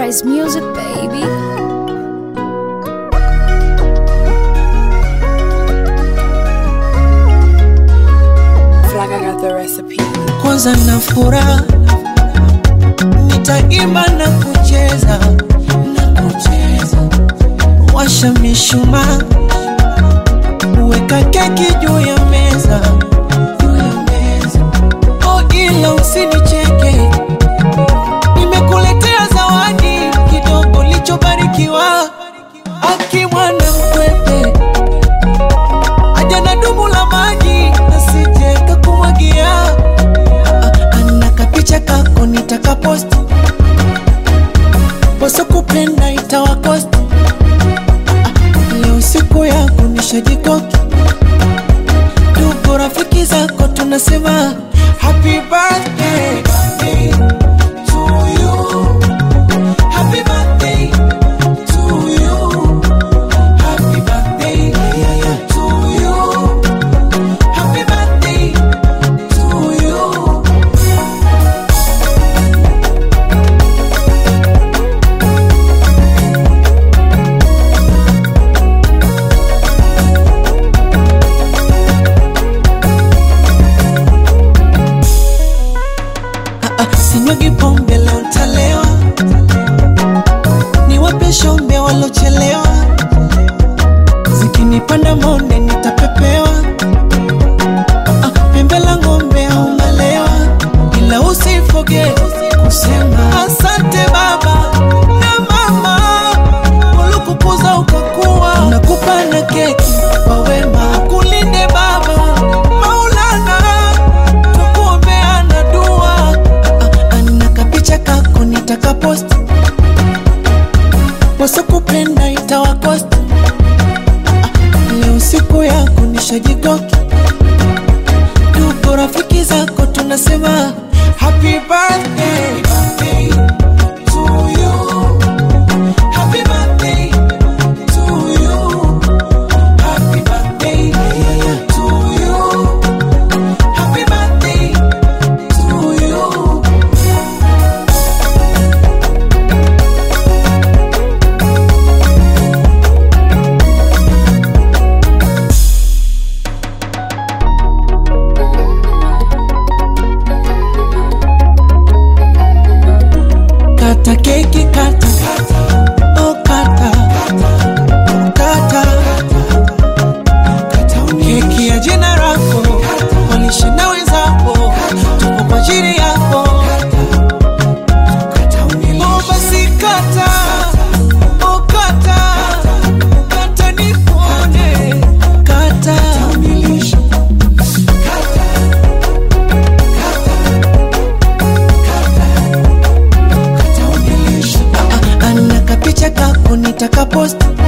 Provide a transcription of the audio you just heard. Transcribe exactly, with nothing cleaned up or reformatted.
Price Music, baby. Flag, I got the recipe. Kwanza na furaha, nitaimba na kucheza, na kucheza. Washa mishumaa, weka keki juu ya meza, juu ya meza. Oh, ila usinicheke, nimekuletea zawadi kidogo lichobarikiwa. Aki mwana mkwepe, aja na dumu la maji, nasije kakumwagia. Ana kapicha kako nitaka post, boso kupenda itawakost. Leo siku yako nishajikoki, ndugu rafiki zako tunasema happy birthday, birthday to you. Happy birthday to you. Happy birthday to you. Happy birthday to you. Sinyagi pombe leo ntalewa, niwape shombe walochelewa. Zikinipanda monde nitapepewa, pembe la ngombe au malewa. Ila usifoge kusema asante baba na mama, walokukuza ukakuwa. Nakupa na keki kwa wema, kulinde baba Maulana, tukuombea na dua. Ana kapicha kako nitaka post, boso kupenda itawakost. Leo siku yako nishajikoki, ndugu rafiki zako tunasema happy birthday, birthday to you. Happy birthday to you. Happy birthday to you. Happy birthday to you. Kata keki kata, oh kata, kata, keki ya jina lako, walishe na wenzako, tupo kwa ajili yako. Oh basi kata, oh kata, kata nikuone, kata, ana kapicha kako nitaka post,